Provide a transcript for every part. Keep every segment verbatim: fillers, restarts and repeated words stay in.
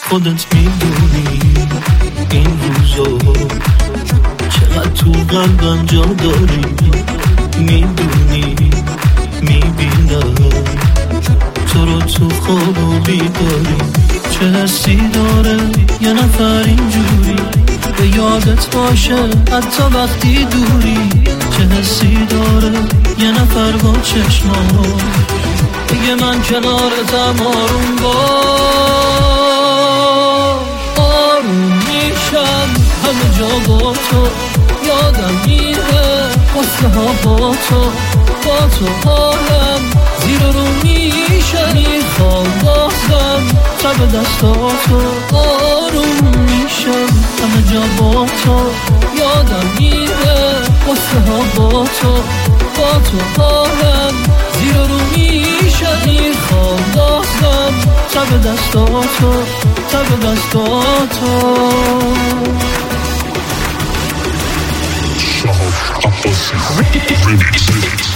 خودت میدونی این روزا چقدر تو قلبم جا داری. میدونی میبینم تو رو تو خواب و بیداری. چه حسی داره یه نفر اینجوری به یادت باشه حتی وقتی دوری. چه حسی داره یه نفر با چشمان بگه من کنارتم آروم باش. آروم میشم همه جا با تو، یادم میره قصه ها با تو. با تو حالم زیر رو میشه، میخوام بازم شب دستاتو. آروم میشم همه جا با تو، یادم میره قصه ها با تو. با تو حالم زیر رو میشه، میخوام بازم شب دستاتو، شب دستاتو. Shahab Abbasi Remix.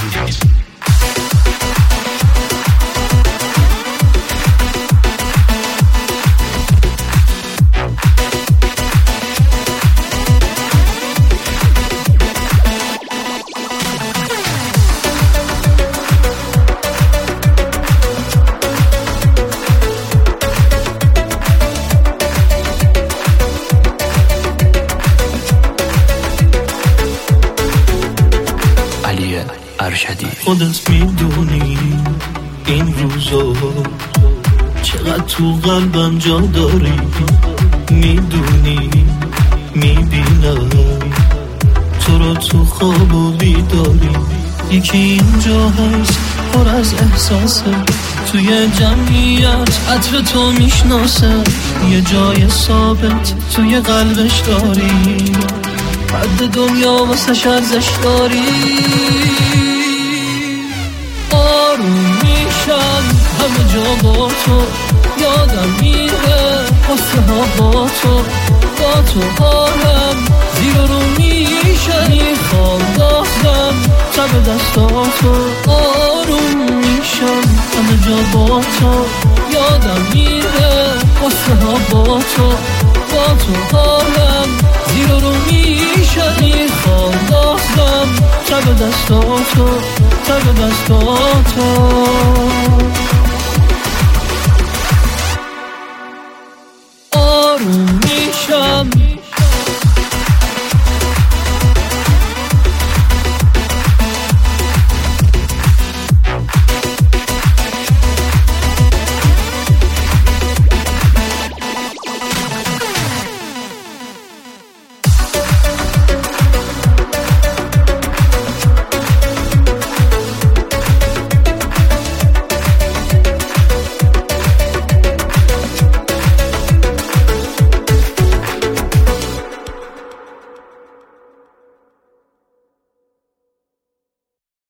خودت میدونی این روزا چقدر تو قلبم جا داری. میدونی میبینم تو رو تو خواب و بیداری. یکی اینجا هست پر از احساسه، توی جمعیت عطر تو میشناسه. یه جای ثابت توی قلبش داری، بعد دنیا واسه ارزش داری. آروم میشم همه جا با تو، یادم میره قصه ها با تو. با تو حالم زیر رو میشه، میخوام بازم شب دستاتو. آروم میشم همه جا با تو، یادم میره قصه ها با تو. با تو حالم زیر رو میشه، میخوام بازم شب دستاتو، شب دستاتو.